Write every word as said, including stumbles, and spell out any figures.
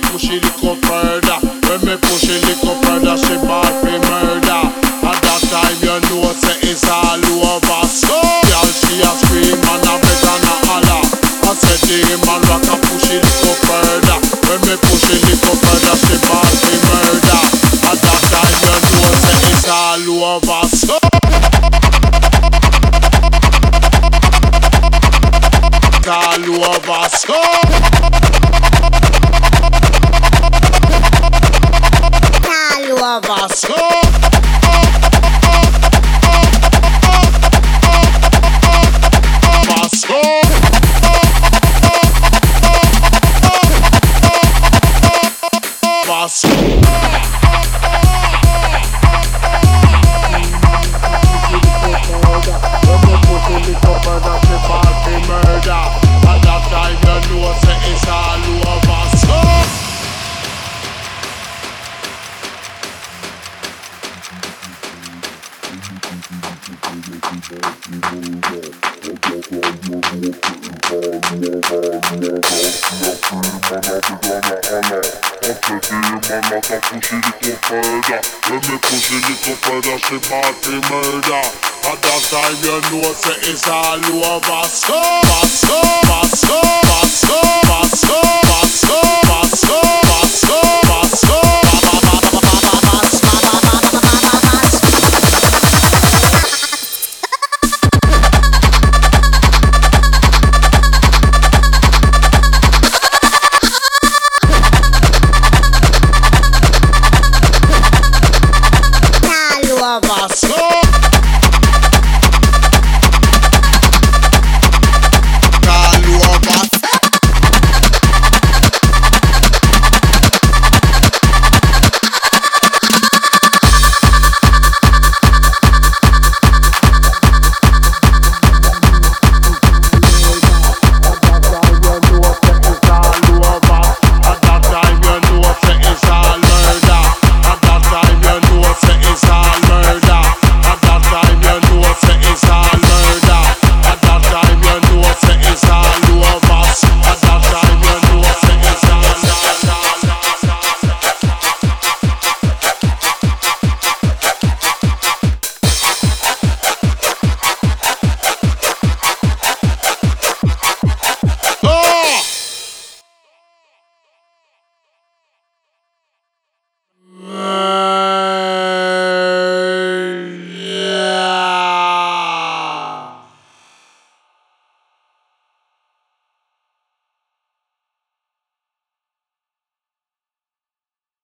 push it little further. When me push it little further, she ball for murder. At that time you know say it's all over. So girl she a scream and a beg and a holler. I said the man rock a push it little further. When me push it little further, she ball for murder. At that time you know say it's all over. So all over. So all over. So she bought the murder. At that time you know say it's all over. So, so, so, so, so, so, so, so, so.